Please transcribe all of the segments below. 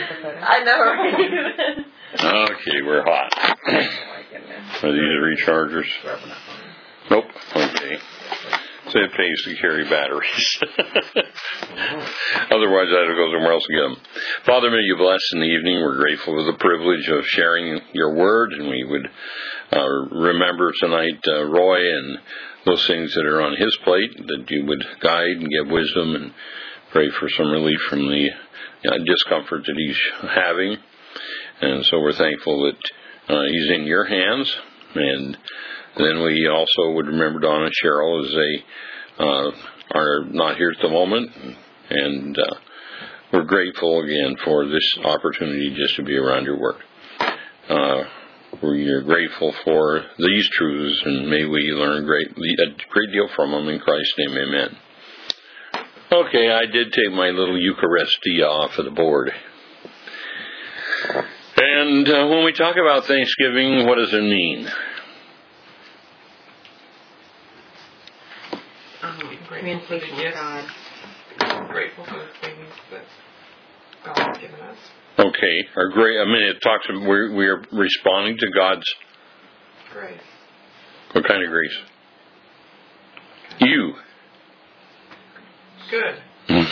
apathetic. I know, right? Okay, we're hot. Oh my goodness. Are these rechargers? Nope. Okay. So it pays to carry batteries. Otherwise, I had to go somewhere else and get them. Father, may you bless in the evening. We're grateful for the privilege of sharing your word, and we would remember tonight Roy and those things that are on his plate, that you would guide and give wisdom, and pray for some relief from the discomfort that he's having. And so we're thankful that he's in your hands. And then we also would remember Don and Cheryl as they are not here at the moment. And we're grateful again for this opportunity just to be around your work. We're grateful for these truths, and may we learn a great deal from them. In Christ's name, amen. Okay, I did take my little Eucharistia off of the board. And when we talk about Thanksgiving, what does it mean? Communication with God. I'm grateful for the things that God has given us. Okay, it talks. We are responding to God's Grace. What kind of grace? You. Good.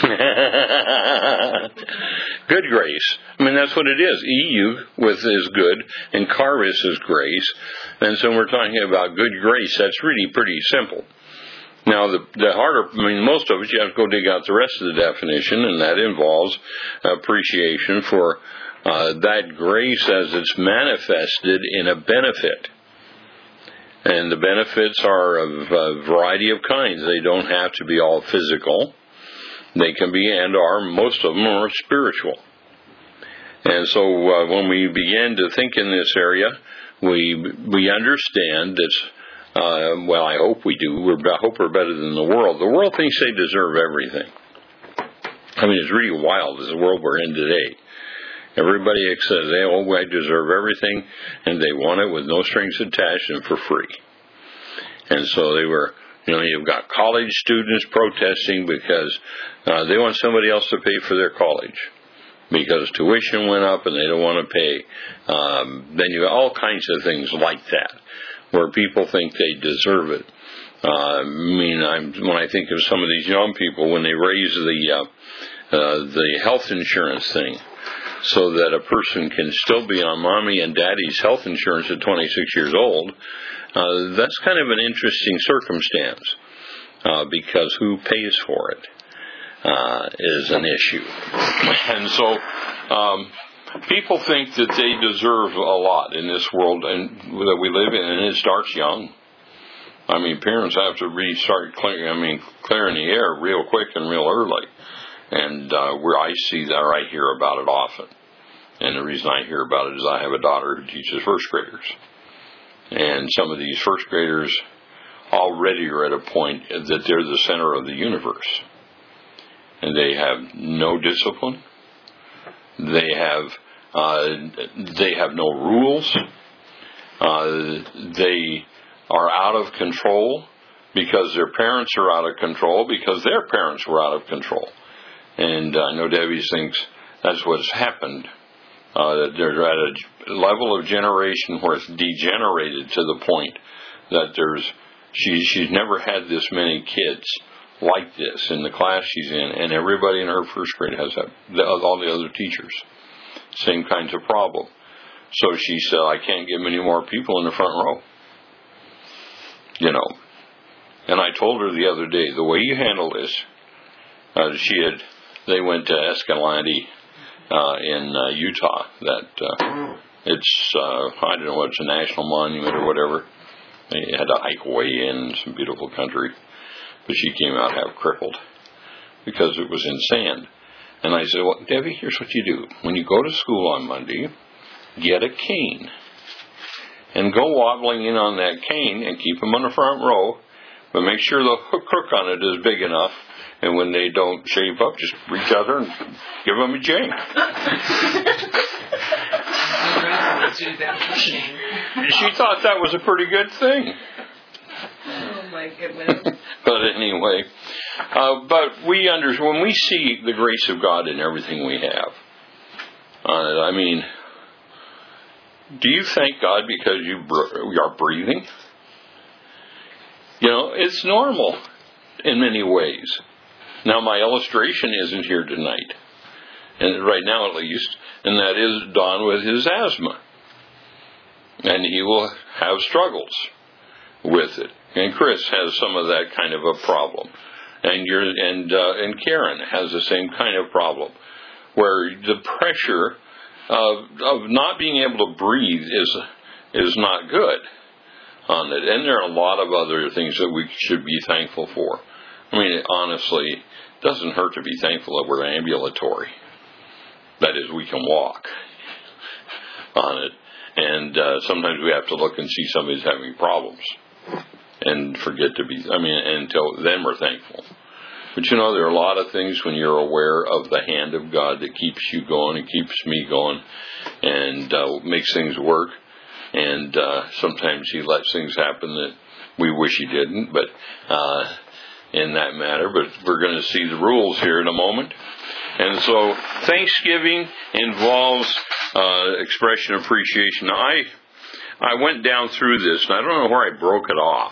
Good grace. That's what it is. EU is good, and charis is grace. And so we're talking about good grace. That's really pretty simple. Now, the harder, most of it, you have to go dig out the rest of the definition, and that involves appreciation for that grace as it's manifested in a benefit. And the benefits are of a variety of kinds. They don't have to be all physical. They can be, and are, most of them are spiritual. And so when we begin to think in this area, we understand that, I hope we do. I hope we're better than the world. The world thinks they deserve everything. It's really wild, this world we're in today. Everybody says, I deserve everything, and they want it with no strings attached and for free. And so they were, you've got college students protesting because they want somebody else to pay for their college, because tuition went up and they don't want to pay. Then you have all kinds of things like that, where people think they deserve it. When I think of some of these young people, when they raise the health insurance thing, so that a person can still be on mommy and daddy's health insurance at 26 years old, that's kind of an interesting circumstance, because who pays for it is an issue. And so people think that they deserve a lot in this world that we live in, and it starts young. Parents have to really start clearing the air real quick and real early. And where I see that, or I hear about it often. And the reason I hear about it is I have a daughter who teaches first graders. And some of these first graders already are at a point that they're the center of the universe. And they have no discipline. They have no rules. They are out of control because their parents are out of control, because their parents were out of control. And I know Debbie thinks that's what's happened. That they're at a level of generation where it's degenerated to the point that she's never had this many kids like this in the class she's in, and everybody in her first grade has that. All the other teachers, same kinds of problem. So she said, I can't get many more people in the front row. And I told her the other day, the way you handle this, they went to Escalante in Utah. It's I don't know, it's a national monument or whatever. They had to hike way in some beautiful country, but she came out half crippled because it was in sand. And I said, well, Debbie, here's what you do. When you go to school on Monday, get a cane and go wobbling in on that cane and keep them on the front row, but make sure the crook on it is big enough. And when they don't shape up, just reach out there and give them a jig. She thought that was a pretty good thing. Oh my goodness. But anyway, but we understand when we see the grace of God in everything we have. I mean, do you thank God because you are breathing? It's normal in many ways. Now, my illustration isn't here tonight, and right now at least, and that is Don with his asthma. And he will have struggles with it. And Chris has some of that kind of a problem. And Karen has the same kind of problem, where the pressure of not being able to breathe is not good on it. And there are a lot of other things that we should be thankful for. I mean, honestly, it doesn't hurt to be thankful that we're ambulatory. That is, we can walk on it. And sometimes we have to look and see somebody's having problems and forget to be, until then we're thankful. But there are a lot of things when you're aware of the hand of God that keeps you going and keeps me going and makes things work. And sometimes He lets things happen that we wish He didn't, but in that matter. But we're going to see the rules here in a moment. And so Thanksgiving involves expression of appreciation. Now, I went down through this, and I don't know where I broke it off.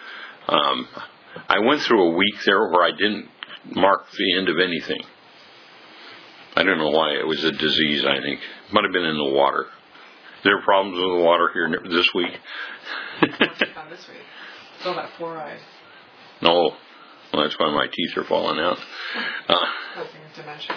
I went through a week there where I didn't mark the end of anything. I don't know why. It was a disease, I think. It might have been in the water. There are problems with the water here this week. This week. Still got fluoride. No. Well, that's why my teeth are falling out. Causing dementia.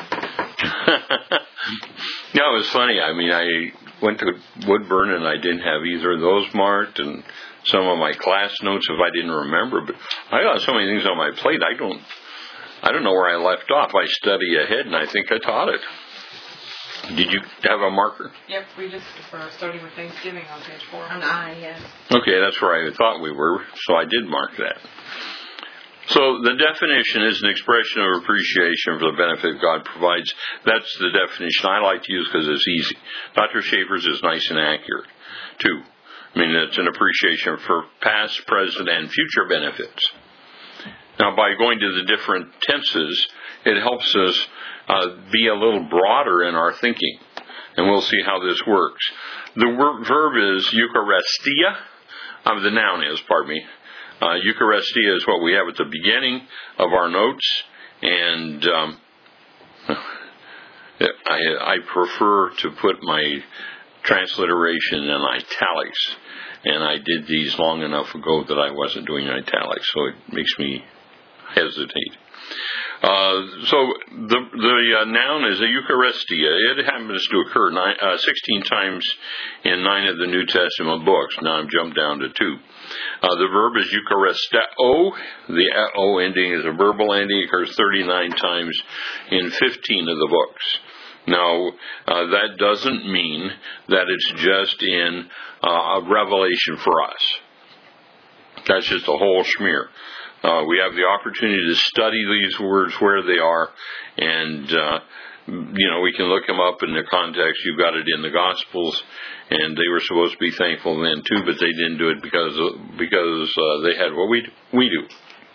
Yeah, it was funny. I went to Woodburn and I didn't have either of those marked, and some of my class notes, if I didn't remember, but I got so many things on my plate, I don't know where I left off. I study ahead, and I think I taught it. Did you have a marker? Yep, we just were starting with Thanksgiving on page 4. An eye, yes. Okay, that's where I thought we were, so I did mark that. So the definition is an expression of appreciation for the benefit God provides. That's the definition I like to use because it's easy. Dr. Schaefer's is nice and accurate, too. It's an appreciation for past, present, and future benefits. Now, by going to the different tenses, it helps us be a little broader in our thinking. And we'll see how this works. The verb is eucharistia. The noun is, eucharistia is what we have at the beginning of our notes. And I prefer to put my transliteration in italics. And I did these long enough ago that I wasn't doing italics, so it makes me hesitate. So the noun is a Eucharistia. It happens to occur 16 times in 9 of the New Testament books. Now I'm jumped down to 2. The verb is Eucharisteo. The O ending is a verbal ending. It occurs 39 times in 15 of the books. Now, that doesn't mean that it's just in a revelation for us. That's just a whole schmear. We have the opportunity to study these words where they are, and we can look them up in the context. You've got it in the Gospels, and they were supposed to be thankful then too, but they didn't do it because they had what we do.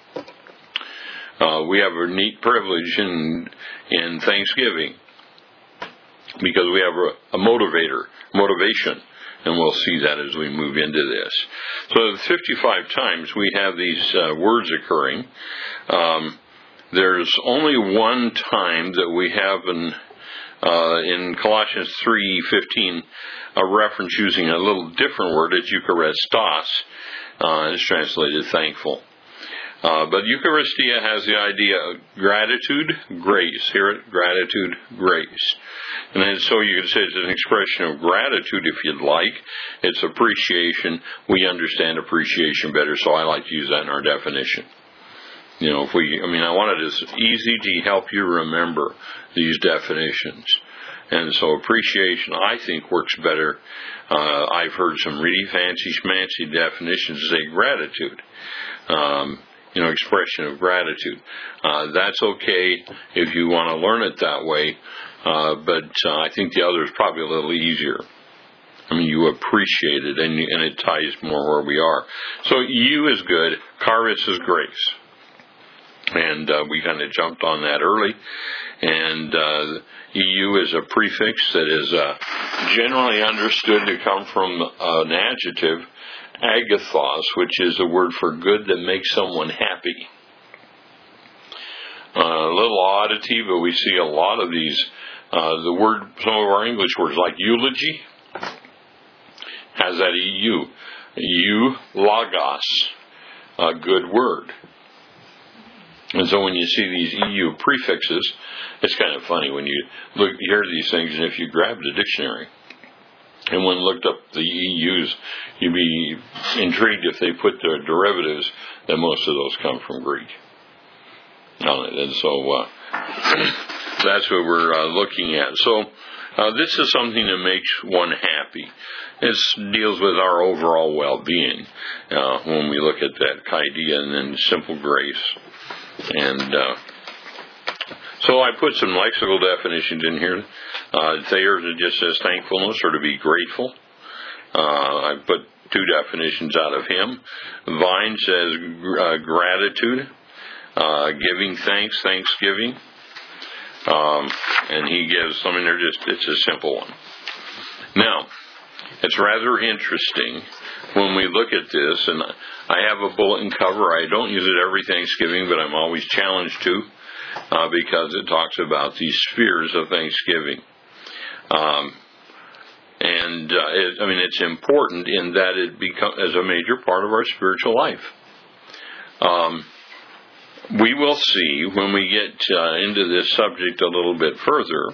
We have a neat privilege in Thanksgiving because we have a motivation. And we'll see that as we move into this. So 55 times we have these words occurring. There's only one time that we have in Colossians 3:15 a reference using a little different word. It's Eucharistos. It's translated thankful. But Eucharistia has the idea of gratitude, grace. Hear it? Gratitude, grace. And then so you could say it's an expression of gratitude if you'd like. It's appreciation. We understand appreciation better, so I like to use that in our definition. I wanted it easy to help you remember these definitions. And so appreciation, I think, works better. I've heard some really fancy definitions say gratitude. Expression of gratitude. That's okay if you want to learn it that way, but I think the other is probably a little easier. You appreciate it, and it ties more where we are. So you is good, charis is grace. And we kind of jumped on that early. And EU is a prefix that is generally understood to come from an adjective, agathos, which is a word for good that makes someone happy. A little oddity, but we see a lot of these. The word, some of our English words like eulogy, has that EU. Eulogos, a good word. And so when you see these EU prefixes, it's kind of funny when you hear these things, and if you grabbed a dictionary and one looked up the EUs, you'd be intrigued if they put their derivatives that most of those come from Greek on it. And so that's what we're looking at. So this is something that makes one happy. This deals with our overall well-being when we look at that idea, and then simple grace. And so I put some lexical definitions in here. Thayer's, it just says thankfulness or to be grateful. I put two definitions out of him. Vine says gratitude, giving thanks, thanksgiving. And he gives something there, it's a simple one. Now, it's rather interesting when we look at this, and I have a bulletin cover. I don't use it every Thanksgiving, but I'm always challenged to, because it talks about these spheres of Thanksgiving. It's important in that it becomes a major part of our spiritual life. We will see when we get into this subject a little bit further.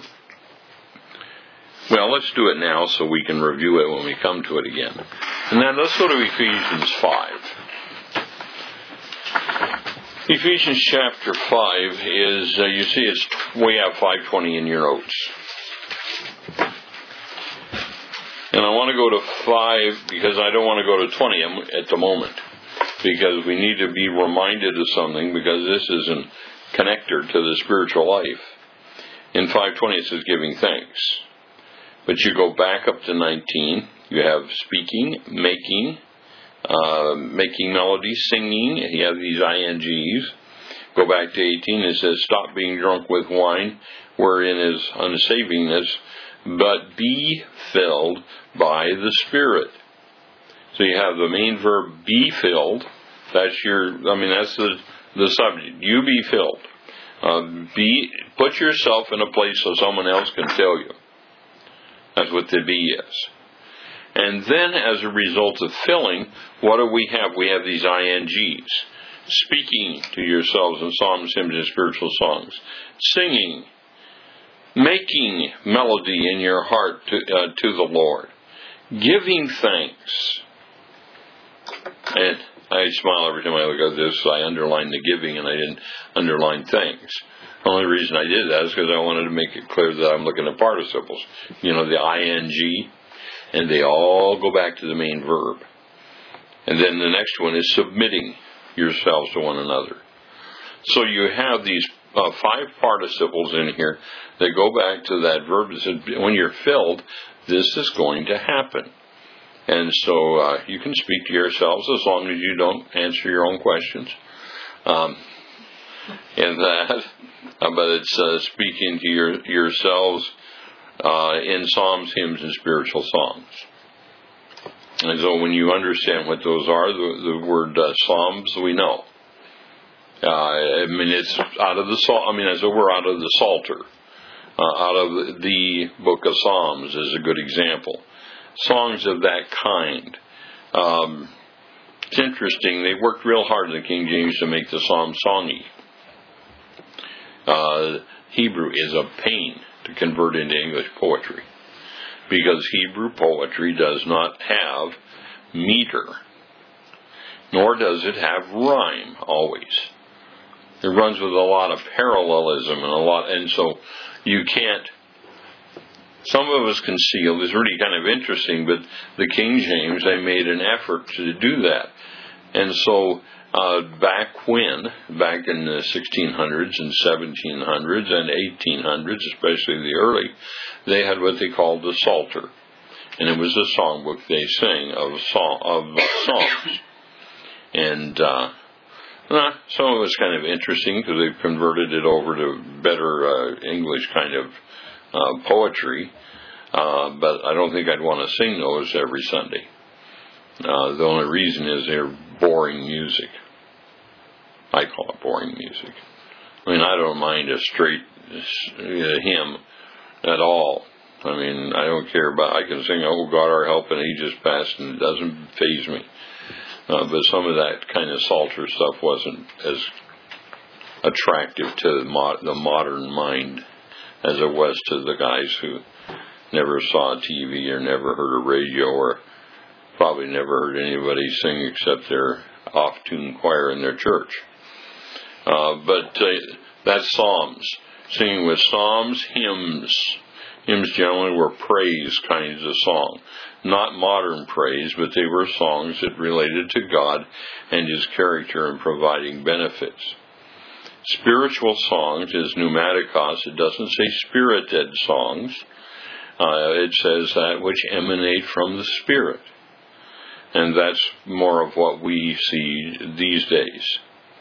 Well, let's do it now so we can review it when we come to it again. And then let's go to Ephesians 5. Ephesians chapter 5 is, you see, we have 5:20 in your notes. And I want to go to 5 because I don't want to go to 20 at the moment, because we need to be reminded of something, because this is a connector to the spiritual life. In 5:20 it says giving thanks. But you go back up to 19, you have speaking, making melody, singing, you have these INGs. Go back to 18, it says stop being drunk with wine, wherein is unsavingness, but be filled by the Spirit. So you have the main verb, be filled. That's the subject. You be filled. Put yourself in a place so someone else can fill you. That's what the be is. And then as a result of filling, what do we have? We have these INGs. Speaking to yourselves in psalms, hymns, and spiritual songs. Singing. Making melody in your heart to the Lord. Giving thanks. And I smile every time I look at this. I underline the giving and I didn't underline thanks. The only reason I did that is because I wanted to make it clear that I'm looking at participles. The ING, and they all go back to the main verb. And then the next one is submitting yourselves to one another. So you have these 5 participles in here that go back to that verb that says, when you're filled, this is going to happen. And so you can speak to yourselves as long as you don't answer your own questions. But it's speaking to yourselves in psalms, hymns, and spiritual songs. And so when you understand what those are, the word psalms, we know. It's out of the we're out of the Psalter, out of the book of Psalms is a good example. Songs of that kind. It's interesting, they worked real hard in the King James to make the psalm songy. Hebrew is a pain to convert into English poetry, because Hebrew poetry does not have meter, nor does it have rhyme always. It runs with a lot of parallelism and so you can't. Some of us conceal. It's really kind of interesting, but the King James, they made an effort to do that, and so back in the 1600s and 1700s and 1800s, especially the early, they had what they called the Psalter, and it was a songbook they sang of songs. And Some of it's kind of interesting because they've converted it over to better English kind of poetry. But I don't think I'd want to sing those every Sunday. The only reason is they're boring music. I call it boring music. I mean, I don't mind a straight hymn at all. I mean, I don't care about, I can sing, "Oh God, our help in ages past," and it doesn't faze me. But some of that kind of psalter stuff wasn't as attractive to the modern mind as it was to the guys who never saw TV or never heard a radio or probably never heard anybody sing except their off-tune choir in their church. But that's Psalms. Singing with Psalms, hymns. Hymns generally were praise kinds of song. Not modern praise, but they were songs that related to God and His character in providing benefits. Spiritual songs is pneumatikos. It doesn't say spirited songs. It says that which emanate from the Spirit. And that's more of what we see these days.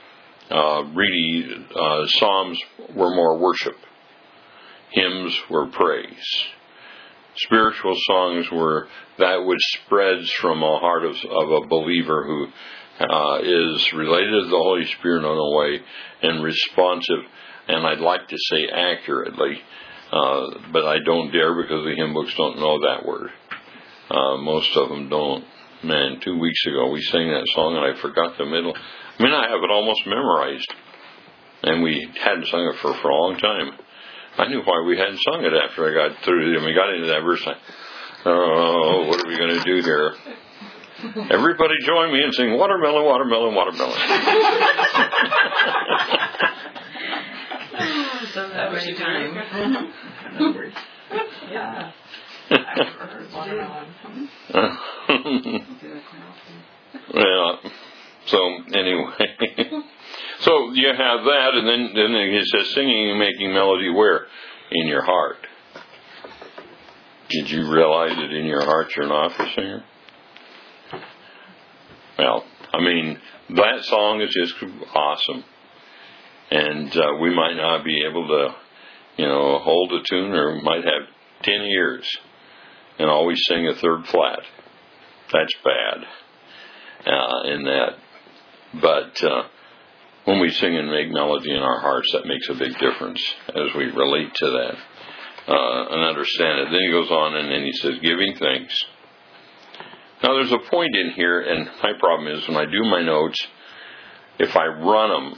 Psalms were more worship. Hymns were praise. Spiritual songs were that which spreads from a heart of a believer who is related to the Holy Spirit in a way and responsive, and I'd like to say accurately, but I don't dare because the hymn books don't know that word. Most of them don't. Man, 2 weeks ago we sang that song and I forgot the middle. I mean, I have it almost memorized. And we hadn't sung it for a long time. I knew why we hadn't sung it after I got through. And we got into that verse. Oh, what are we going to do here? Everybody join me and sing watermelon, watermelon, watermelon. So that many times. Yeah. I've never heard watermelon. Yeah. So anyway, so you have that, and then it says singing and making melody where? In your heart. Did you realize that in your heart you're not a singer? Well, I mean, that song is just awesome, and we might not be able to, hold a tune, or might have 10 ears and always sing a third flat. That's bad in that. But when we sing and make melody in our hearts, that makes a big difference as we relate to that and understand it. Then he goes on and then he says, giving thanks. Now there's a point in here, and my problem is when I do my notes, if I run them,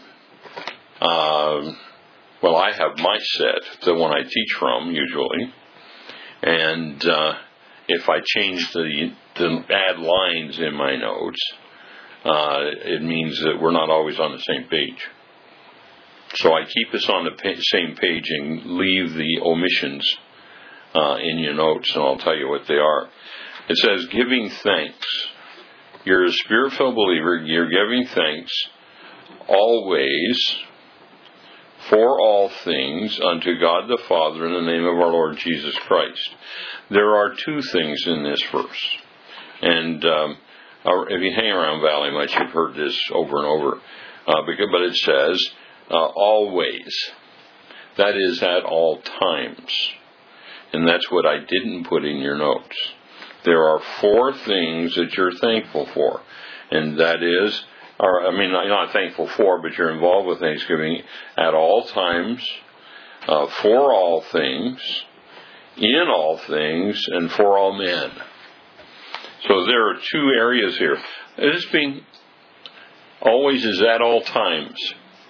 I have my set, the one I teach from usually, and if I change to add lines in my notes, it means that we're not always on the same page. So I keep us on the same page and leave the omissions in your notes, and I'll tell you what they are. It says, giving thanks. You're a Spirit-filled believer. You're giving thanks always for all things unto God the Father in the name of our Lord Jesus Christ. There are two things in this verse. And if you hang around Valley much, you've heard this over and over. But it says, always. That is at all times. And that's what I didn't put in your notes. There are 4 things that you're thankful for. And that is, you're not thankful for, but you're involved with Thanksgiving at all times, for all things, in all things, and for all men. So there are 2 areas here. This being always is at all times.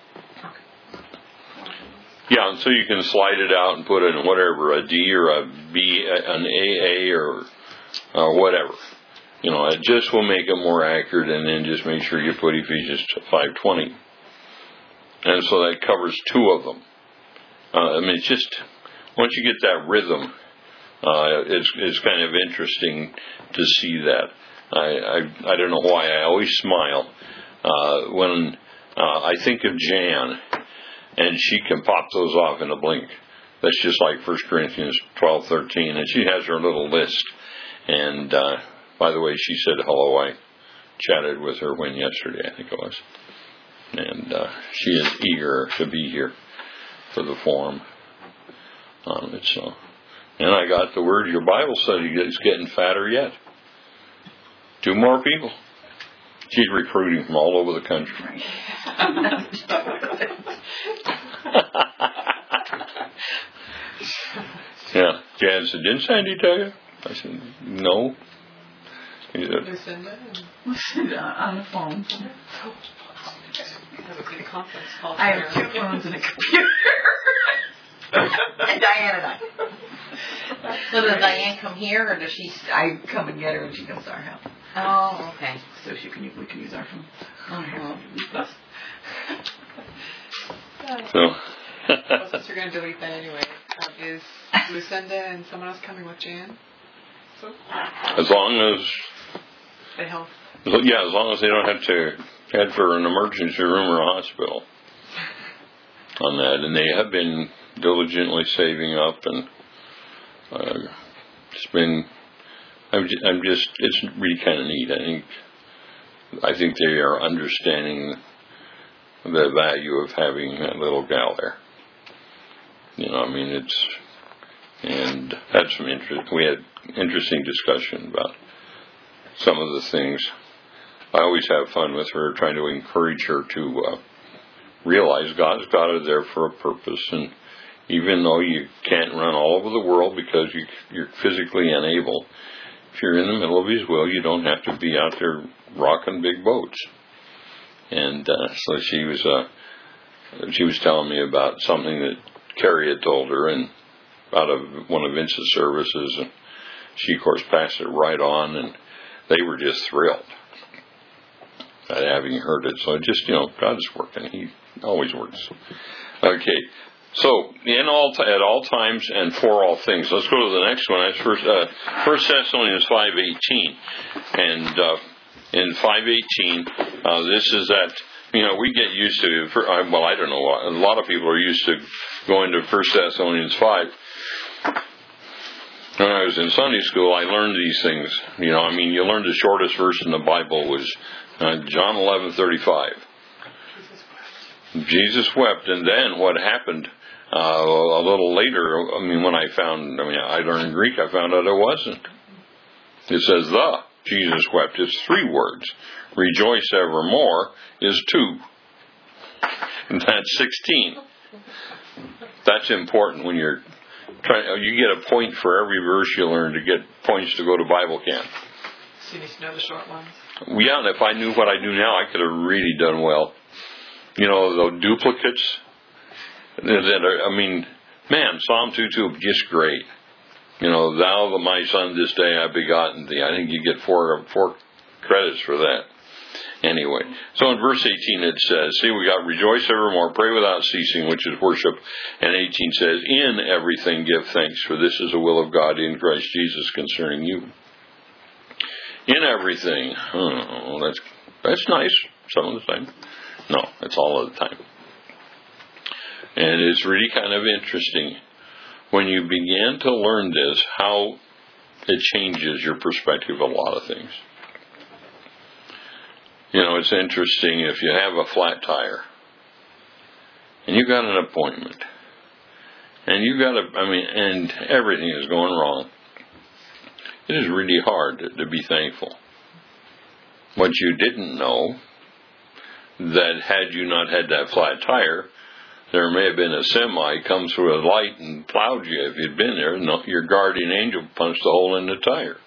Yeah, and so you can slide it out and put in whatever, a D or a B, an AA or whatever. It just will make it more accurate, and then just make sure you put Ephesians 5:20. And so that covers 2 of them. It's just, once you get that rhythm, it's kind of interesting to see that. I don't know why I always smile when I think of Jan, and she can pop those off in a blink. That's just like 1 Corinthians 12:13, and she has her little list. And by the way, she said hello. I chatted with her yesterday, I think it was. And she is eager to be here for the forum on it. So, and I got the word your Bible study is getting fatter yet. 2 more people. She's recruiting from all over the country. Yeah, Jan said, "Didn't Sandy tell you?" I said, "No." He said, Lucinda on the phone. I have 2 phones and a computer. And Diane and I. So does Diane come here, or does she? I come and get her and she comes to our house. Oh, okay. So we can use our phone. so. Well, since you're going to delete that anyway, is Lucinda and someone else coming with Jan? So As long as they help. as long as they don't have to head for an emergency room or a hospital on that, and they have been diligently saving up, and it's been. It's really kind of neat. I think they are understanding the value of having that little gal there. And had some interest. We had interesting discussion about some of the things. I always have fun with her, trying to encourage her to realize God's got her there for a purpose, and even though you can't run all over the world because you're physically unable, if you're in the middle of His will, you don't have to be out there rocking big boats. And so she was telling me about something that Carrie had told her, and out of one of Vince's services, and she of course passed it right on, and they were just thrilled at having heard it. So just God's working; He always works. Okay, so at all times and for all things. Let's go to the next one. That's First Thessalonians 5:18, and in 5:18, this is that. We get used to, I don't know, a lot of people are used to going to 1 Thessalonians 5. When I was in Sunday school, I learned these things. You learned the shortest verse in the Bible was John 11:35. Jesus wept, and then what happened a little later, when I learned Greek, I found out it wasn't. It says Jesus wept. It's 3 words. Rejoice evermore is 2. And that's 16. That's important when you're trying. You get a point for every verse you learn to get points to go to Bible camp. So you need to know the short ones. Yeah, and if I knew what I do now, I could have really done well. The duplicates. Psalm 2:2, just great. Thou, my son, this day I begotten thee. I think you get 4 credits for that. Anyway, so in verse 18 it says, see, we got rejoice evermore, pray without ceasing, which is worship. And 18 says, in everything give thanks, for this is the will of God in Christ Jesus concerning you. In everything. Oh, that's nice some of the time. No, it's all of the time. And it's really kind of interesting when you begin to learn this, how it changes your perspective of a lot of things. It's interesting if you have a flat tire and you got an appointment and and everything is going wrong. It is really hard to be thankful. What you didn't know, that had you not had that flat tire, there may have been a semi come through a light and plowed you if you'd been there. No, your guardian angel punched a hole in the tire.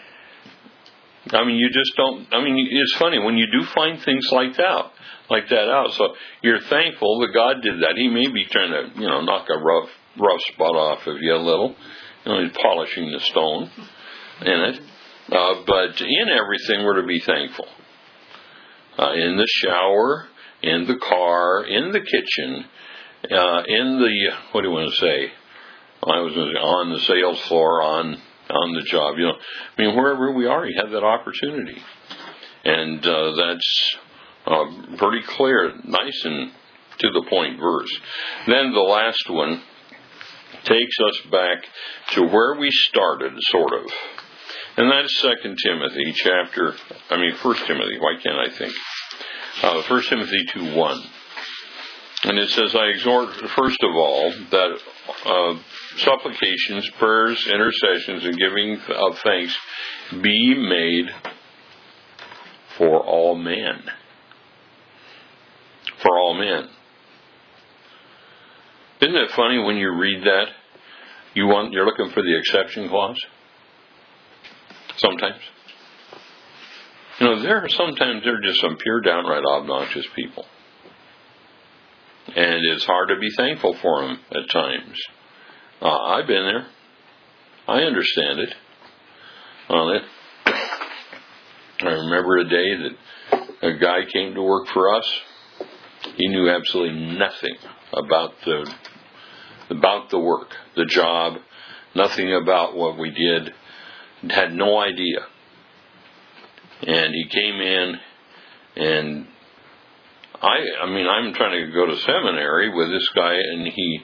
You just don't. It's funny when you do find things like that out. So you're thankful that God did that. He may be trying to, knock a rough spot off of you a little. He's polishing the stone in it. But in everything, we're to be thankful. In the shower, in the car, in the kitchen, in the, what do you want to say? I was going to say on the sales floor, on the job. Wherever we are, you have that opportunity. And that's pretty clear, nice and to the point verse. Then the last one takes us back to where we started, sort of. And that's 2 Timothy 1 Timothy, why can't I think? 1 Timothy 2:1. And it says, I exhort, first of all, that supplications, prayers, intercessions, and giving of thanks be made for all men. For all men. Isn't it funny when you read that? You're looking for the exception clause? Sometimes. Sometimes they're just some pure downright obnoxious people. And it's hard to be thankful for them at times. I've been there. I understand it. I remember a day that a guy came to work for us. He knew absolutely nothing about the work, the job, nothing about what we did. Had no idea. And he came in, and I'm trying to go to seminary with this guy, and he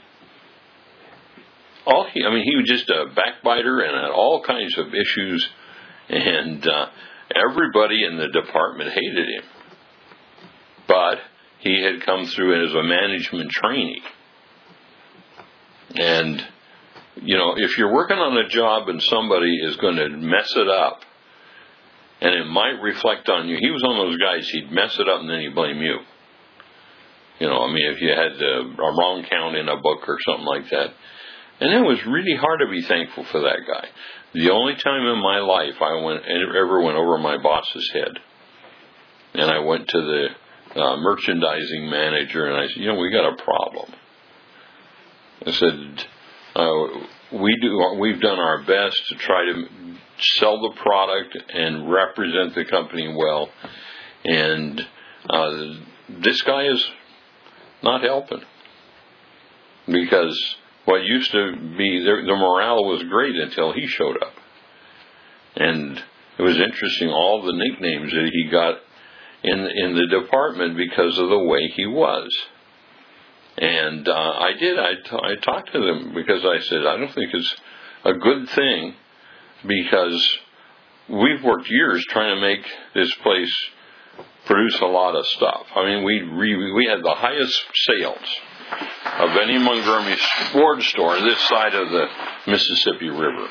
was just a backbiter and had all kinds of issues, and everybody in the department hated him. But he had come through as a management trainee. And, if you're working on a job and somebody is going to mess it up, and it might reflect on you. He was one of those guys, he'd mess it up and then he'd blame you. If you had a wrong count in a book or something like that. And it was really hard to be thankful for that guy. The only time in my life I ever went over my boss's head. And I went to the merchandising manager and I said, we got a problem. I said, we've done our best to try to sell the product and represent the company well, and this guy is not helping, because what used to be the morale was great until he showed up. And it was interesting, all the nicknames that he got in the department because of the way he was. And I talked to them, because I said, I don't think it's a good thing, because we've worked years trying to make this place produce a lot of stuff. We had the highest sales of any Montgomery Ford store this side of the Mississippi River.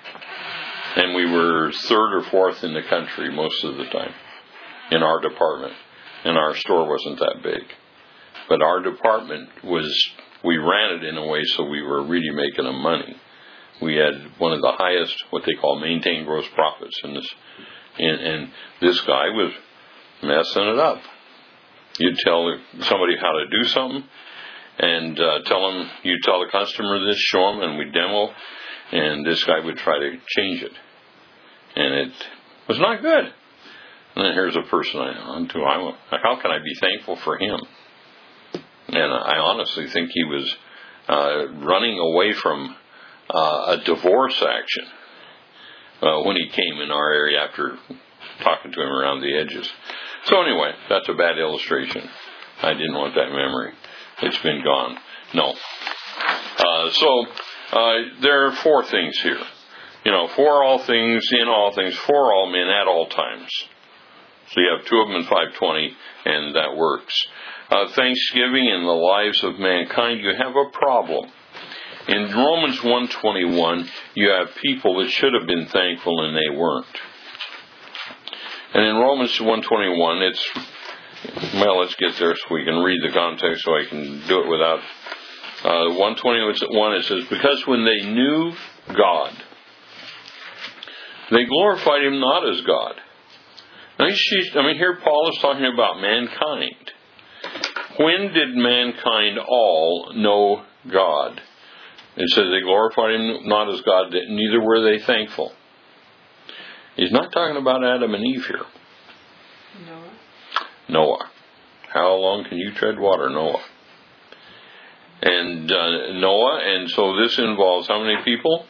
And we were third or fourth in the country most of the time in our department. And our store wasn't that big. But our department we ran it in a way so we were really making them money. We had one of the highest, what they call maintained gross profits in this. And this guy was messing it up. You'd tell somebody how to do something, and you tell the customer this, show them, and we demo, and this guy would try to change it. And it was not good. And then here's a person how can I be thankful for him? And I honestly think he was running away from a divorce action when he came in our area after talking to him around the edges. So anyway, that's a bad illustration. I didn't want that memory. It's been gone. No. So there are four things here. For all things, in all things, for all men, at all times. So you have two of them in 520, and that works. Thanksgiving in the lives of mankind, you have a problem. In Romans 1:21, you have people that should have been thankful and they weren't. And in Romans 1:21, let's get there so we can read the context so I can do it without. 1:21, it says, because when they knew God, they glorified Him not as God. Now, here Paul is talking about mankind. When did mankind all know God? It says they glorified Him not as God, neither were they thankful. He's not talking about Adam and Eve here. Noah. How long can you tread water, Noah? And Noah, and so this involves how many people?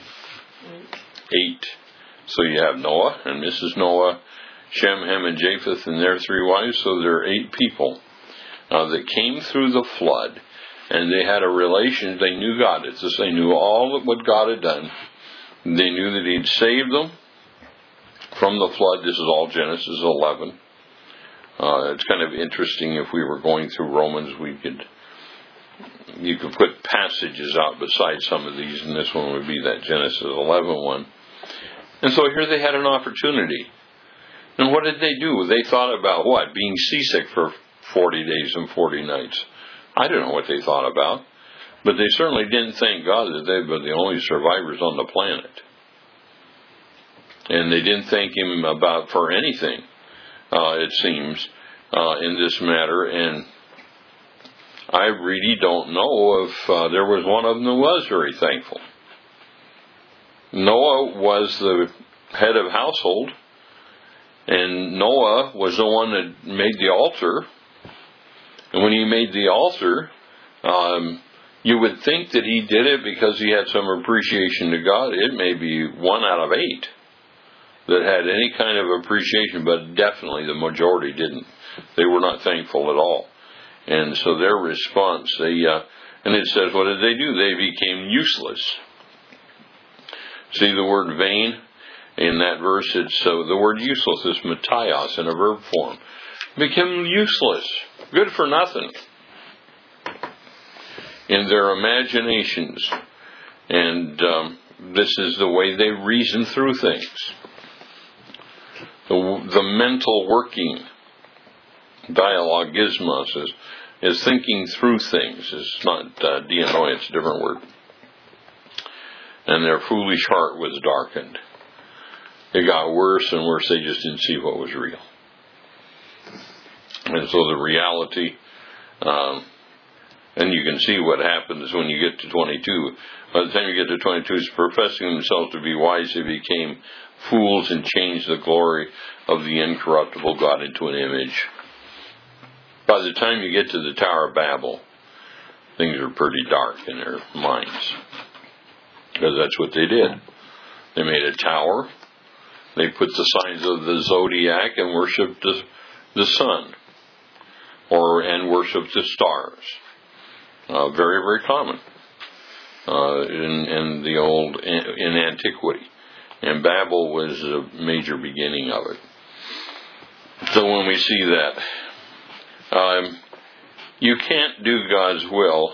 8. So you have Noah and Mrs. Noah, Shem, Ham, and Japheth, and their 3 wives. So there are 8 people that came through the flood, and they had a relation. They knew God. It's just they knew all of what God had done. They knew that He'd saved them from the flood. This is all Genesis 11. It's kind of interesting. If we were going through Romans, you could put passages out beside some of these, and this one would be that Genesis 11 one. And so here they had an opportunity. And what did they do? They thought about what? Being seasick for 40 days and 40 nights. I don't know what they thought about. But they certainly didn't thank God that they were the only survivors on the planet. And they didn't thank Him for anything, it seems, in this matter. And I really don't know if there was one of them that was very thankful. Noah was the head of household, and Noah was the one that made the altar. And when he made the altar, you would think that he did it because he had some appreciation to God. It may be 1 out of 8 that had any kind of appreciation, but definitely the majority didn't. They were not thankful at all. And so their response, and it says, what did they do? They became useless. See the word vain in that verse? It's the word useless is matios in a verb form. Became useless, good for nothing, in their imaginations. And this is the way they reason through things. The mental working, dialogismos, is thinking through things. It's not dianoia, it's a different word. And their foolish heart was darkened. It got worse and worse. They just didn't see what was real. And so the reality, and you can see what happens when you get to 22. By the time you get to 22, professing themselves to be wise, they became fools and changed the glory of the incorruptible God into an image. By the time you get to the Tower of Babel, things are pretty dark in their minds. Because that's what they did. They made a tower. They put the signs of the zodiac and worshipped the sun. And worshipped the stars. Very, very common in antiquity. And Babel was a major beginning of it. So when we see that, you can't do God's will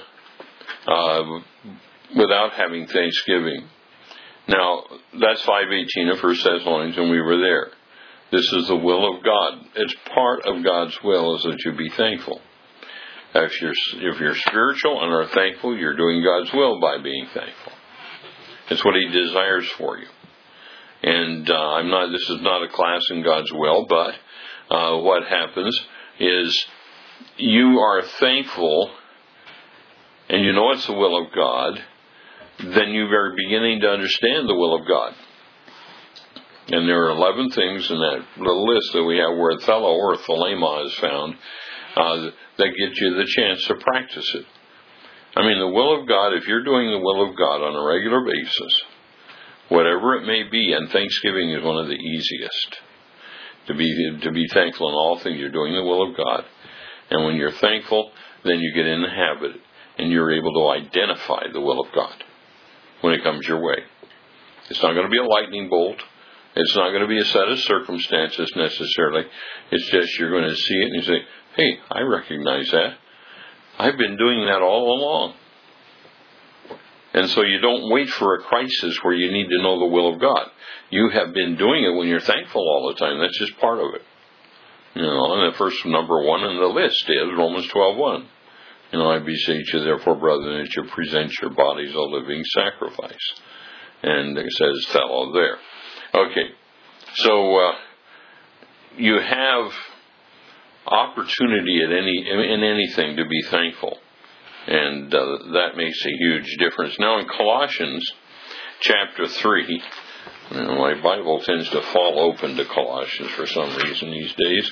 without having thanksgiving. Now, that's 5:18 of 1 Thessalonians, and we were there. This is the will of God. It's part of God's will is that you be thankful. If you're spiritual and are thankful, you're doing God's will by being thankful. It's what He desires for you. And this is not a class in God's will, but what happens is you are thankful and you know it's the will of God, then you are beginning to understand the will of God. And there are 11 things in that little list that we have where thelo or thelema is found that get you the chance to practice it. I mean, the will of God, if you're doing the will of God on a regular basis, whatever it may be, and Thanksgiving is one of the easiest. To be thankful in all things, you're doing the will of God. And when you're thankful, then you get in the habit and you're able to identify the will of God when it comes your way. It's not going to be a lightning bolt. It's not going to be a set of circumstances necessarily. It's just you're going to see it and you say, hey, I recognize that. I've been doing that all along. And so you don't wait for a crisis where you need to know the will of God. You have been doing it when you're thankful all the time. That's just part of it. And the first number 1 on the list is Romans 12:1. I beseech you, therefore, brethren, that you present your bodies a living sacrifice. And it says fellow there. Okay, so you have opportunity in anything to be thankful. And that makes a huge difference. Now in Colossians chapter 3, my Bible tends to fall open to Colossians for some reason these days.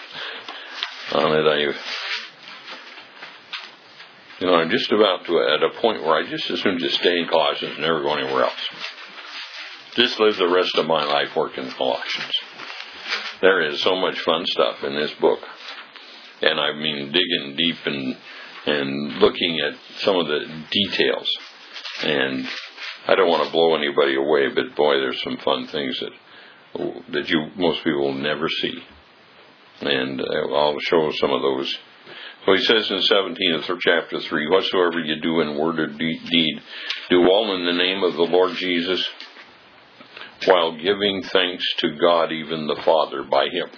I'm just about at a point where I just assume to stay in Colossians and never go anywhere else. Just live the rest of my life working Colossians. There is so much fun stuff in this book. And I mean digging deep and looking at some of the details. And I don't want to blow anybody away, but boy, there's some fun things that most people will never see. And I'll show some of those. So he says in 17 of chapter 3, whatsoever you do in word or deed, do all in the name of the Lord Jesus, while giving thanks to God, even the Father, by Him.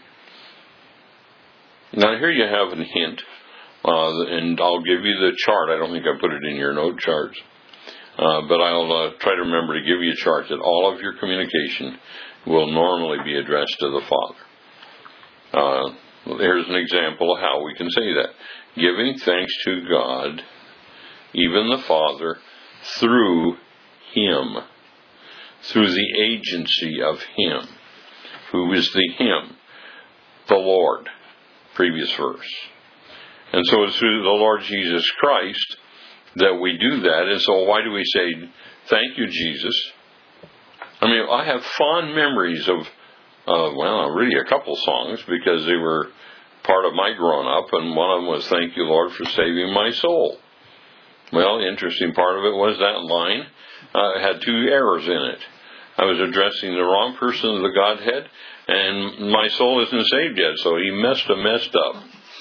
Now here you have a hint, and I'll give you the chart. I don't think I put it in your note charts, but I'll try to remember to give you a chart that all of your communication will normally be addressed to the Father. Here's an example of how we can say that. Giving thanks to God, even the Father, through Him, through the agency of Him. Who is the Him? The Lord. Previous verse. And so it's through the Lord Jesus Christ that we do that. And so why do we say, thank you, Jesus? I mean, I have fond memories of, really a couple songs, because they were part of my growing up, and one of them was, thank you, Lord, for saving my soul. Well, the interesting part of it was that line had two errors in it. I was addressing the wrong person of the Godhead, and my soul isn't saved yet, so he messed up.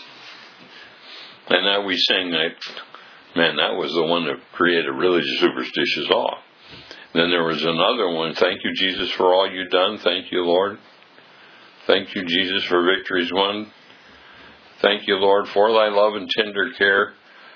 And that we sang that, man, that was the one that created religious superstitious awe. Then there was another one, thank you, Jesus, for all you've done. Thank you, Lord. Thank you, Jesus, for victories won. Thank you, Lord, for thy love and tender care.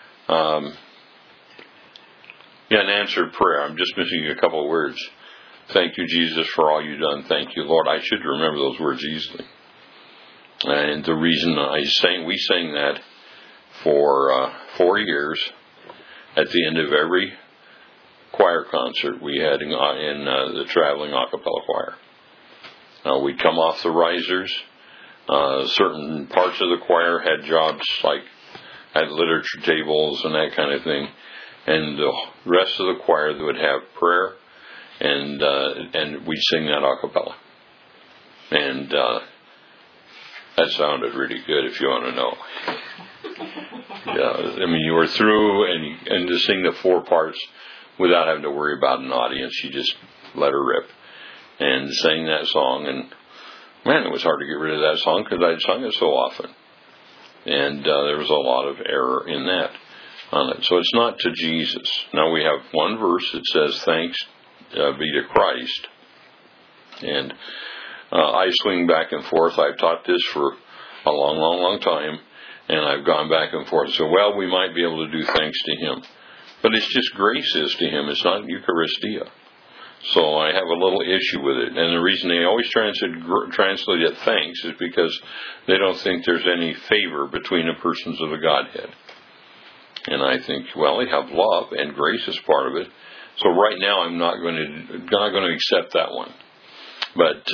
An answered prayer. I'm just missing a couple of words. Thank you, Jesus, for all you've done. Thank you, Lord. I should remember those words easily. And the reason we sang that for 4 years at the end of every choir concert we had in the traveling a cappella choir. We'd come off the risers. Certain parts of the choir had jobs like at literature tables and that kind of thing. And the rest of the choir would have prayer, and we'd sing that a cappella. And that sounded really good, if you want to know. Yeah, I mean, you were through, and to sing the 4 parts without having to worry about an audience. You just let her rip and sang that song. And man, it was hard to get rid of that song because I'd sung it so often. And there was a lot of error in that on it. So it's not to Jesus. Now we have one verse that says, thanks be to Christ. And I swing back and forth. I've taught this for a long time. And I've gone back and forth. So, well, we might be able to do thanks to Him. But it's just grace is to Him. It's not Eucharistia. So I have a little issue with it. And the reason they always translate it thanks is because they don't think there's any favor between the persons of the Godhead. And I think, well, they have love, and grace is part of it. So right now I'm not going to accept that one. But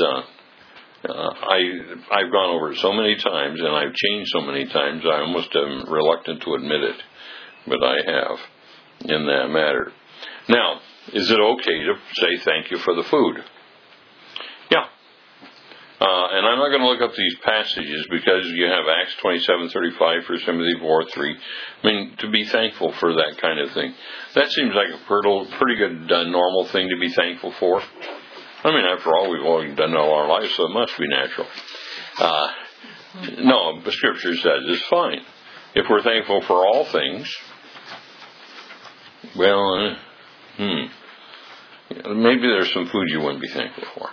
I've gone over it so many times, and I've changed so many times, I almost am reluctant to admit it. But I have in that matter. Now, is it okay to say thank you for the food? Yeah. And I'm not going to look up these passages because you have Acts 27:35, 1 Timothy 4:3. I mean, to be thankful for that kind of thing. That seems like a pretty good normal thing to be thankful for. I mean, after all, we've already done it all our lives, so it must be natural. No, the Scripture says it's fine. If we're thankful for all things, well, maybe there's some food you wouldn't be thankful for.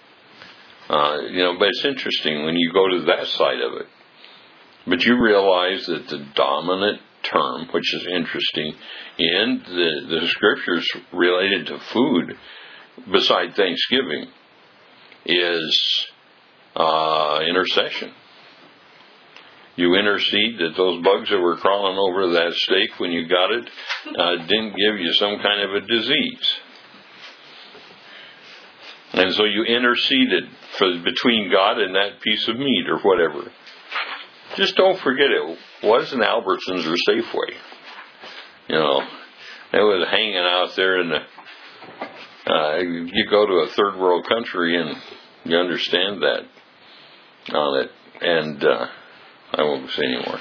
But it's interesting when you go to that side of it. But you realize that the dominant term, which is interesting, in the Scriptures related to food, beside Thanksgiving, is intercession. You intercede that those bugs that were crawling over that steak when you got it didn't give you some kind of a disease. And so you interceded between God and that piece of meat or whatever. Just don't forget it wasn't Albertsons or Safeway. It was hanging out there in the... you go to a third world country and you understand that on it. And I won't say anymore.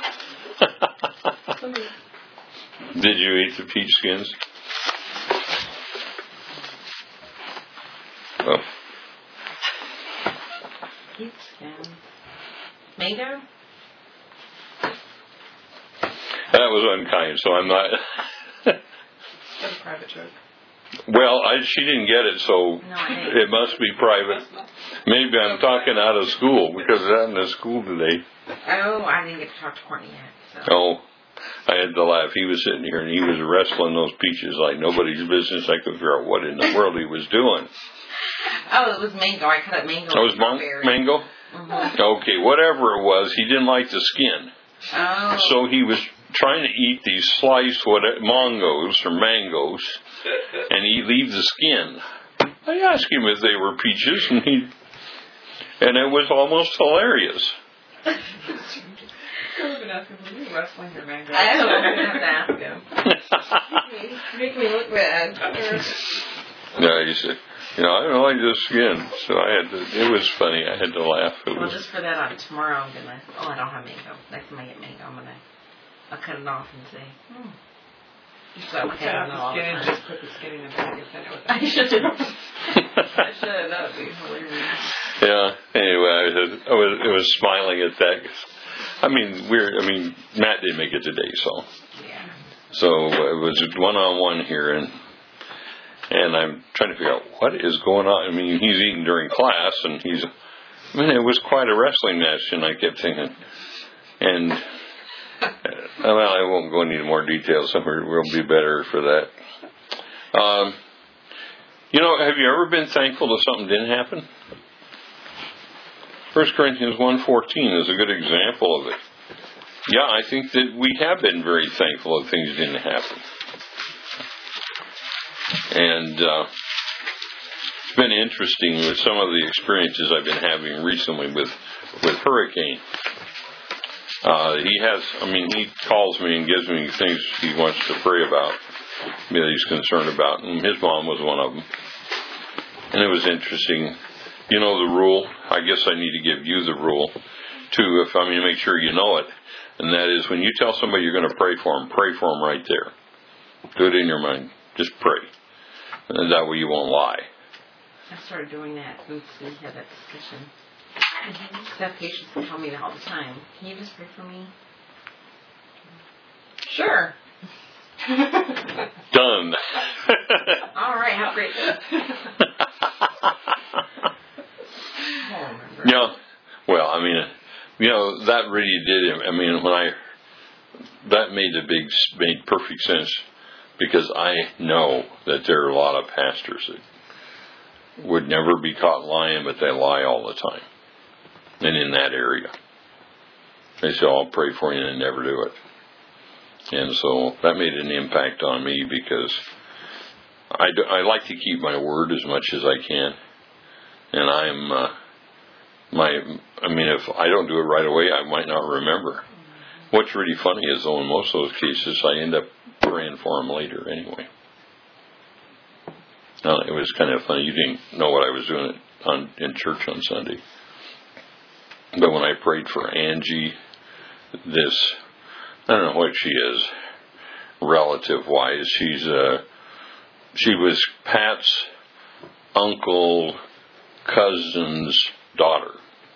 Did you eat the peach skins? mango? That was unkind, so I'm not. That's a private joke. Well, she didn't get it, so No, I didn't. it must be private. Maybe I'm talking out of school because it happened at school today. Oh, I didn't get to talk to Courtney yet. So. Oh, I had to laugh. He was sitting here and he was wrestling those peaches like nobody's business. I couldn't figure out what in the world he was doing. Oh, it was mango. I cut up mango. Oh, it was strawberry. mango? Mm-hmm. Okay, whatever it was, he didn't like the skin. Oh. So he was trying to eat these sliced mangoes, and he'd leave the skin. I asked him if they were peaches, and it was almost hilarious. I was been asking, were you wrestling your mango? I don't know. I'm going to have to ask him. Make me look bad. No, he said, I don't like the skin. So it was funny. I had to laugh. Well, just for that, tomorrow I'm going to, I don't have mango. Next time I get mango, I'll cut it off and say, So I'm Cut off the all the skin and time. just put the skin in the bag and send it with I should have. That would be hilarious. Yeah. Anyway, I was smiling at that. Matt didn't make it today, so. Yeah. So it was one-on-one here, and I'm trying to figure out what is going on. He's eating during class, and it was quite a wrestling match, and I kept thinking, and I won't go into more details. We'll be better for that. Have you ever been thankful that something didn't happen? 1 Corinthians 1:14 is a good example of it. Yeah, I think that we have been very thankful that things didn't happen. And it's been interesting with some of the experiences I've been having recently with Hurricane. He calls me and gives me things he wants to pray about, that he's concerned about, and his mom was one of them. And it was interesting. You know the rule. I guess I need to give you the rule too, to make sure you know it. And that is, when you tell somebody you're going to pray for them right there. Do it in your mind. Just pray. And that way you won't lie. I started doing that since we had that discussion. That patients tell me that all the time. Can you just pray for me? Sure. Done. All right, have a great day. Yeah. Well, that really did. That made perfect sense, because I know that there are a lot of pastors that would never be caught lying, but they lie all the time. And in that area, they say, "I'll pray for you," and they never do it. And so that made an impact on me, because I like to keep my word as much as I can. And if I don't do it right away, I might not remember. What's really funny is, though, in most of those cases, I end up praying for them later anyway. Now, it was kind of funny. You didn't know what I was doing in church on Sunday. But when I prayed for Angie, I don't know what she is, relative-wise. She was Pat's cousin's daughter.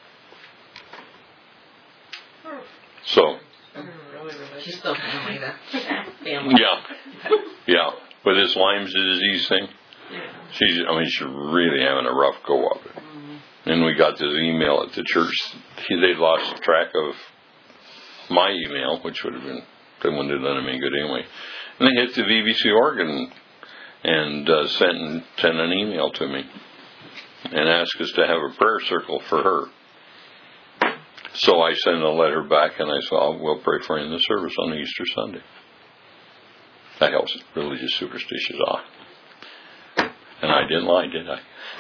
So. She's still family, though. Family. Yeah. With this Lyme disease thing, she's really having a rough go of it. And we got this email at the church. They lost track of my email, which they wouldn't have done me good anyway. And they hit the VBC Oregon and sent an email to me and asked us to have a prayer circle for her. So I sent a letter back, and I said, "We'll pray for you in the service on Easter Sunday." That helps religious superstitions off. And I didn't lie, did I?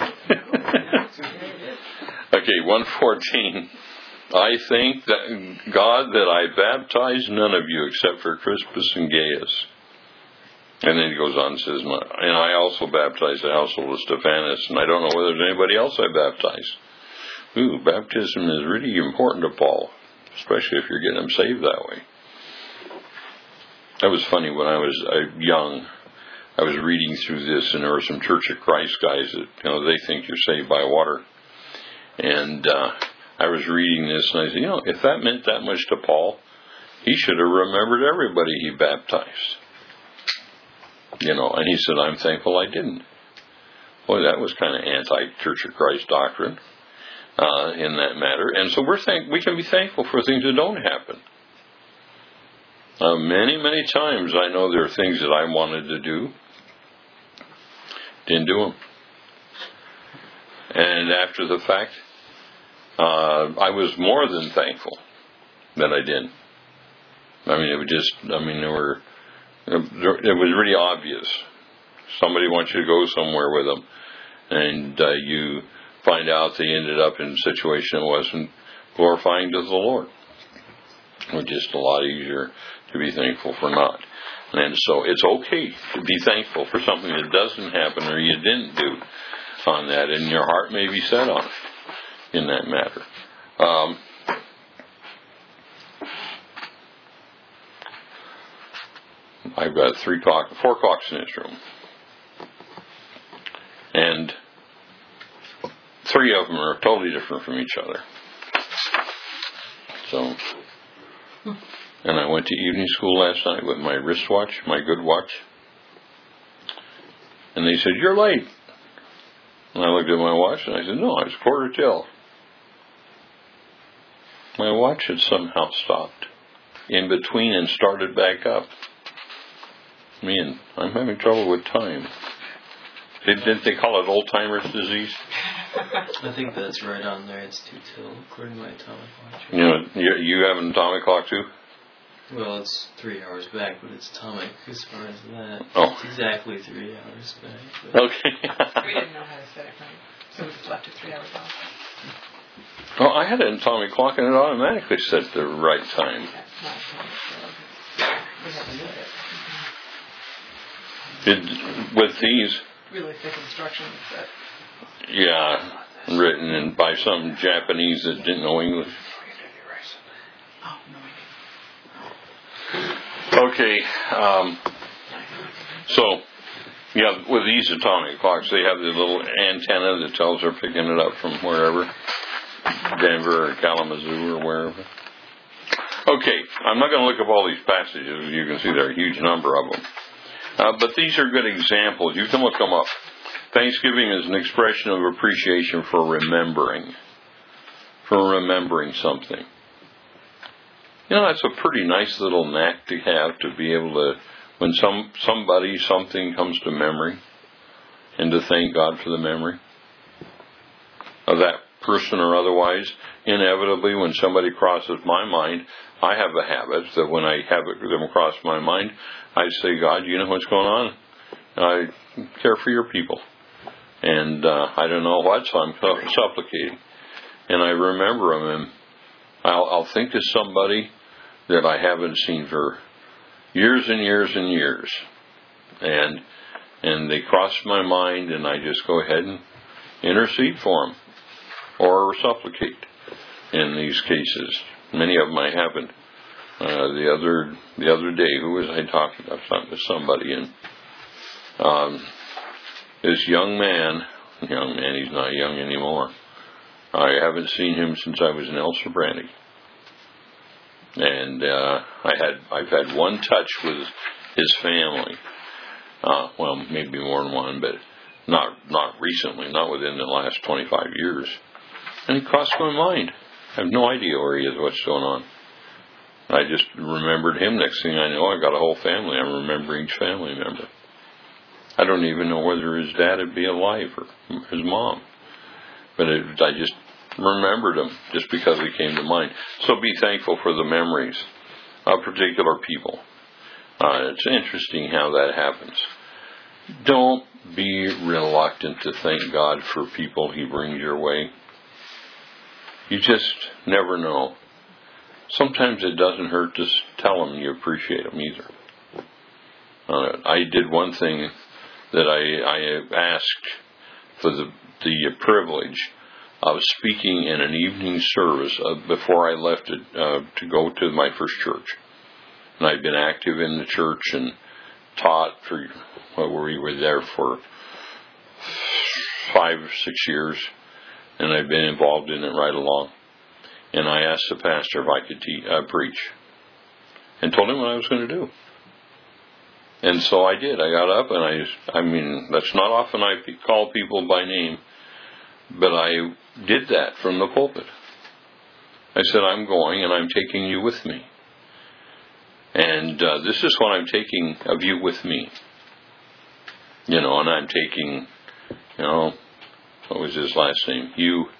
Okay, 1:14. I thank God that I baptized none of you except for Crispus and Gaius. And then he goes on and says, and I also baptized the household of Stephanas, and I don't know whether there's anybody else I baptized. Baptism is really important to Paul, especially if you're getting them saved that way. That was funny. When I was young, I was reading through this, and there were some Church of Christ guys that, they think you're saved by water. And I I was reading this and I said, if that meant that much to Paul, he should have remembered everybody he baptized. And he said, I'm thankful I didn't. Boy, that was kind of anti-Church of Christ doctrine in that matter. And so we can be thankful for things that don't happen. Many, many times I know there are things that I wanted to do, didn't do them. And after the fact, I was more than thankful that I didn't. It was really obvious. Somebody wants you to go somewhere with them, and you find out they ended up in a situation that wasn't glorifying to the Lord. It was just a lot easier to be thankful for not. And so it's okay to be thankful for something that doesn't happen or you didn't do on that, and your heart may be set on it in that matter. I've got 4 clocks in this room, and 3 of them are totally different from each other. So, and I went to evening school last night with my wristwatch, my good watch, and they said, "You're late." And I looked at my watch and I said, "No, it's 1:15." My watch had somehow stopped in between and started back up. Man, I'm having trouble with time. Didn't they call it old-timer's disease? I think that's right on there. It's 2 till, according to my atomic watch. You have an atomic clock too? Well, it's 3 hours back, but it's atomic as far as that. Oh. It's exactly 3 hours back. But. Okay. We didn't know how to set it right, so we just left it 3 hours off. Well, I had an atomic clock and it automatically set the right time. That's not atomic, so we have to do it. With these, Really thick instructions that. yeah, written by some Japanese that didn't know English. Oh, no, I didn't. Okay, so, yeah, with these atomic clocks, they have the little antenna that tells they're picking it up from wherever, Denver or Kalamazoo or wherever. Okay, I'm not going to look up all these passages. You can see there are a huge number of them. But these are good examples. You can look them up. Thanksgiving is an expression of appreciation for remembering something. That's a pretty nice little knack to have, to be able to, when something comes to memory, and to thank God for the memory of that person or otherwise. Inevitably, when somebody crosses my mind, I have a habit that when I have them cross my mind, I say, "God, you know what's going on. I care for your people. And I don't know what, so I'm supplicating." And I remember them, and I'll think of somebody that I haven't seen for years and years and years. And they cross my mind, and I just go ahead and intercede for them or supplicate in these cases. Many of them I haven't. The other day, who was I talking about? To somebody, and this young man, he's not young anymore. I haven't seen him since I was in El Sobrante. And I've had one touch with his family. Well, maybe more than one, but not recently, not within the last 25 years. And he crossed my mind. I have no idea where he is, what's going on. I just remembered him. Next thing I know, I got a whole family. I'm remembering each family member. I don't even know whether his dad would be alive or his mom. But I just remembered him just because he came to mind. So be thankful for the memories of particular people. It's interesting how that happens. Don't be reluctant to thank God for people He brings your way. You just never know. Sometimes it doesn't hurt to tell them you appreciate them either. I did one thing that I asked for the privilege of speaking in an evening service before I left to go to my first church. And I'd been active in the church and taught we were there for 5 or 6 years, and I've been involved in it right along. and I asked the pastor if I could preach, and told him what I was going to do. And so I did. I got up, and I mean, that's not often I call people by name, but I did that from the pulpit. I said, I'm going, and I'm taking you with me. And this is what I'm taking of you with me. And I'm taking, what was his last name?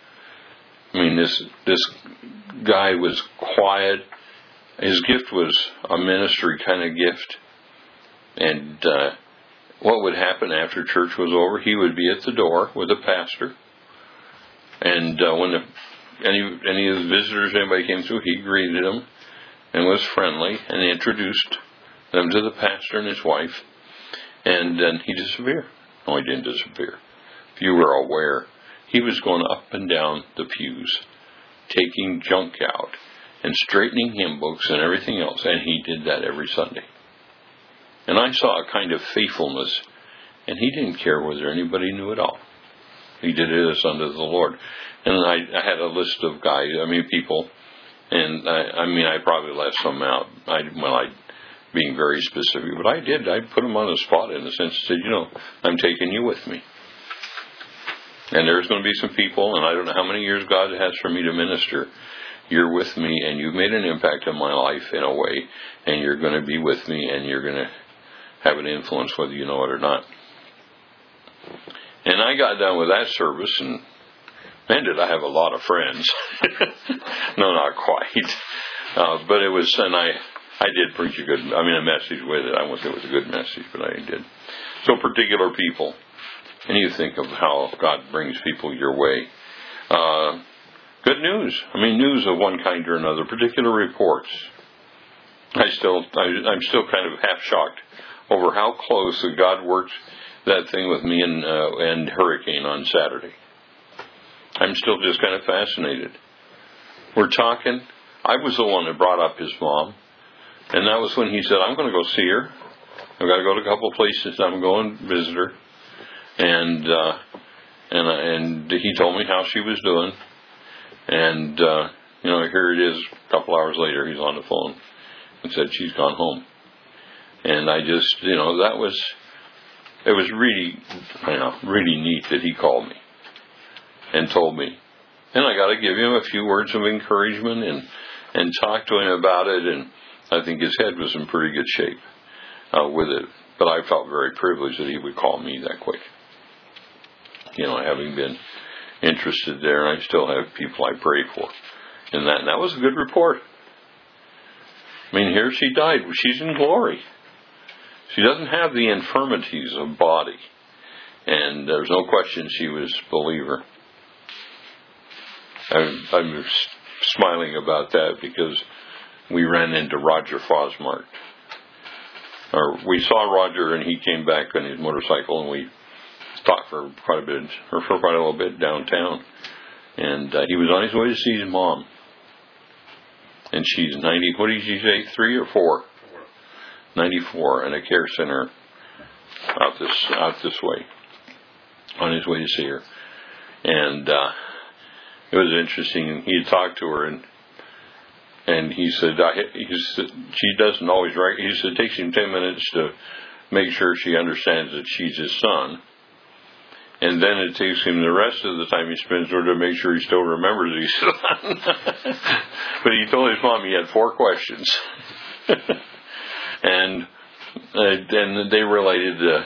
This guy was quiet. His gift was a ministry kind of gift. And what would happen after church was over, he would be at the door with the pastor. And when any of the visitors, anybody came through, he greeted them and was friendly and introduced them to the pastor and his wife. And then he disappeared. No, he didn't disappear. If you were aware, he was going up and down the pews, taking junk out and straightening hymn books and everything else. And he did that every Sunday. And I saw a kind of faithfulness, and he didn't care whether anybody knew it all. He did it as unto the Lord. And I had a list of guys, people, and I probably left some out. Being very specific, but I did. I put them on the spot in the sense that, I'm taking you with me. And there's going to be some people, and I don't know how many years God has for me to minister. You're with me, and you've made an impact on my life in a way, and you're going to be with me, and you're going to have an influence whether you know it or not. And I got done with that service, and man, did I have a lot of friends. No, not quite. But it was, and I did preach a message with it. I won't say it was a good message, but I did. So particular people, and you think of how God brings people your way. Good news. News of one kind or another. Particular reports. I'm still kind of half shocked over how close that God worked that thing with me and Hurricane on Saturday. I'm still just kind of fascinated. We're talking. I was the one that brought up his mom. And that was when he said, I'm going to go see her. I've got to go to a couple of places. I'm going to visit her. And he told me how she was doing. And, here it is. A couple hours later, he's on the phone and said she's gone home. And I just, it was really, really neat that he called me and told me. And I got to give him a few words of encouragement and talk to him about it. And I think his head was in pretty good shape with it. But I felt very privileged that he would call me that quick. Having been interested there, I still have people I pray for in that. And that was a good report. Here she died. She's in glory. She doesn't have the infirmities of body. And there's no question she was a believer. I'm smiling about that because we ran into Roger Fosmart. Or we saw Roger and he came back on his motorcycle and we talked for quite a little bit downtown. And he was on his way to see his mom. And she's 90, what did you say, 3 or 4? 94, in a care center out this way, on his way to see her. And it was interesting. He had talked to her, and he said she doesn't always write. He said it takes him 10 minutes to make sure she understands that she's his son. And then it takes him the rest of the time he spends with her to make sure he still remembers his son. But he told his mom he had 4 questions. And they related to,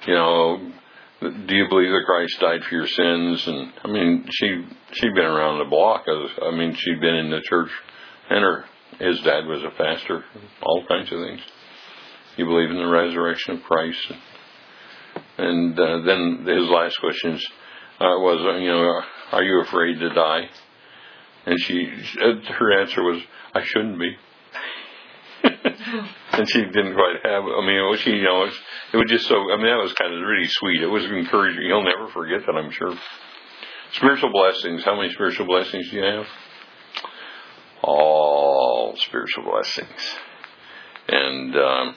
do you believe that Christ died for your sins? And she'd been around the block. She'd been in the church, and his dad was a pastor, all kinds of things. You believe in the resurrection of Christ. And then his last questions was, are you afraid to die? And her answer was, I shouldn't be. And she didn't quite have, it was just so, that was kind of really sweet. It was encouraging. He'll never forget that, I'm sure. Spiritual blessings. How many spiritual blessings do you have? All spiritual blessings. And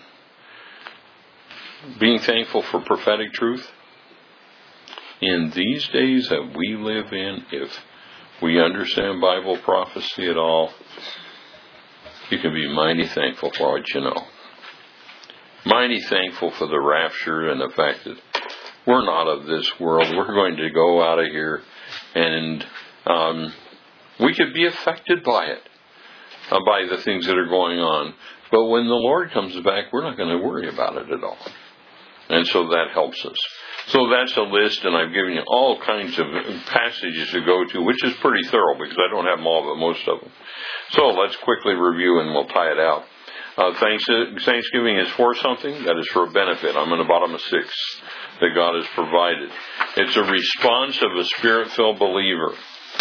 being thankful for prophetic truth. In these days that we live in, if we understand Bible prophecy at all, you can be mighty thankful for what you know. Mighty thankful for the rapture and the fact that we're not of this world. We're going to go out of here, and we could be affected by it, by the things that are going on. But when the Lord comes back, we're not going to worry about it at all. And so that helps us. So that's a list, and I've given you all kinds of passages to go to, which is pretty thorough because I don't have them all, but most of them. So let's quickly review and we'll tie it out. Thanksgiving is for something. That is for a benefit. I'm in the bottom of 6 that God has provided. It's a response of a Spirit-filled believer.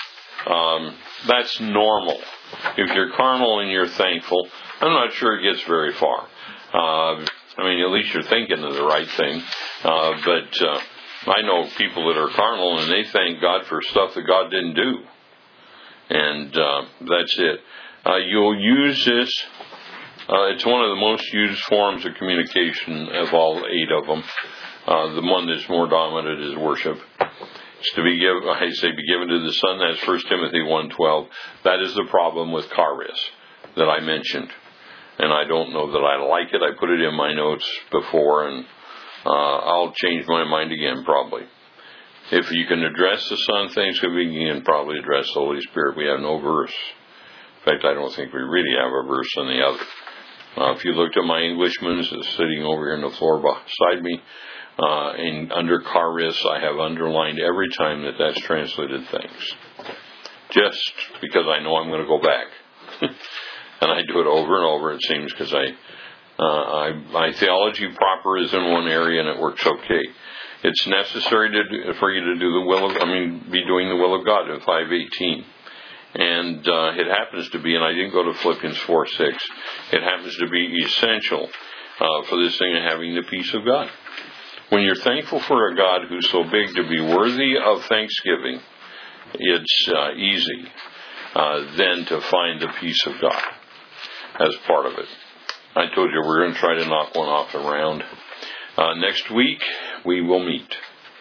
That's normal. If you're carnal and you're thankful, I'm not sure it gets very far. At least you're thinking of the right thing. But I know people that are carnal and they thank God for stuff that God didn't do. And that's it. You'll use this. It's one of the most used forms of communication of all 8 of them. The one that's more dominant is worship. It's to be given, be given to the Son. That's 1 Timothy 1:12. That is the problem with charis that I mentioned. And I don't know that I like it. I put it in my notes before, and I'll change my mind again probably. If you can address the Son, Thanksgiving, you can probably address the Holy Spirit. We have no verse. In fact, I don't think we really have a verse on the other. If you looked at my Englishman sitting over here on the floor beside me, and under charis, I have underlined every time that that's translated thanks. Just because I know I'm going to go back. And I do it over and over, it seems, because my theology proper is in one area and it works okay. It's necessary for you to do be doing the will of God in 5:18. And it happens to be, and I didn't go to Philippians 4:6, it happens to be essential for this thing of having the peace of God. When you're thankful for a God who's so big to be worthy of thanksgiving, it's easy then to find the peace of God as part of it. I told you we're going to try to knock one off around. Next week, we will meet.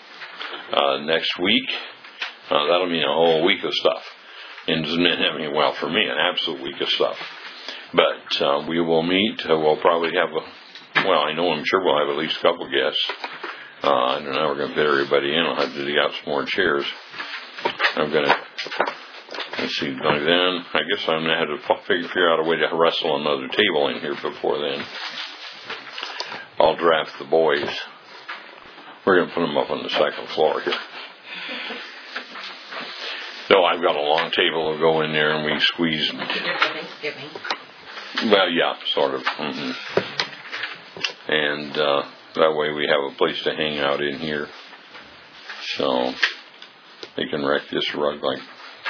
Next week, that'll mean a whole week of stuff. And for me, an absolute week of stuff. But we will meet. We'll probably have I'm sure we'll have at least a couple guests. I don't know, we're going to fit everybody in. I'll have to dig out some more chairs. I'm going to, let's see, by then, I guess I'm going to have to figure out a way to wrestle another table in here before then. I'll draft the boys. We're going to put them up on the second floor here. So I've got a long table to go in there and we squeeze. Thanksgiving. Well, yeah, sort of. Mm-hmm. And that way we have a place to hang out in here. So they can wreck this rug like.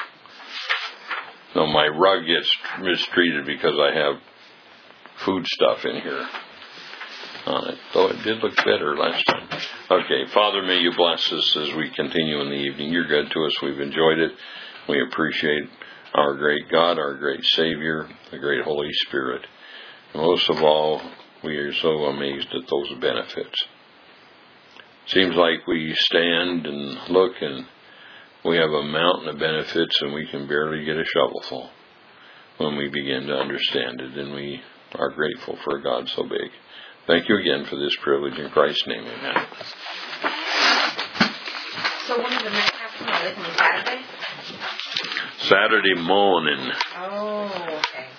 No, my rug gets mistreated because I have food stuff in here on it. Though it did look better last time. Okay, Father, may you bless us as we continue in the evening. You're good to us. We've enjoyed it. We appreciate our great God, our great Savior, the great Holy Spirit. And most of all, we are so amazed at those benefits. Seems like we stand and look and we have a mountain of benefits and we can barely get a shovelful when we begin to understand it, and we are grateful for a God so big. Thank you again for this privilege in Christ's name. Amen. So when is the next half on Saturday? Saturday morning. Oh, okay.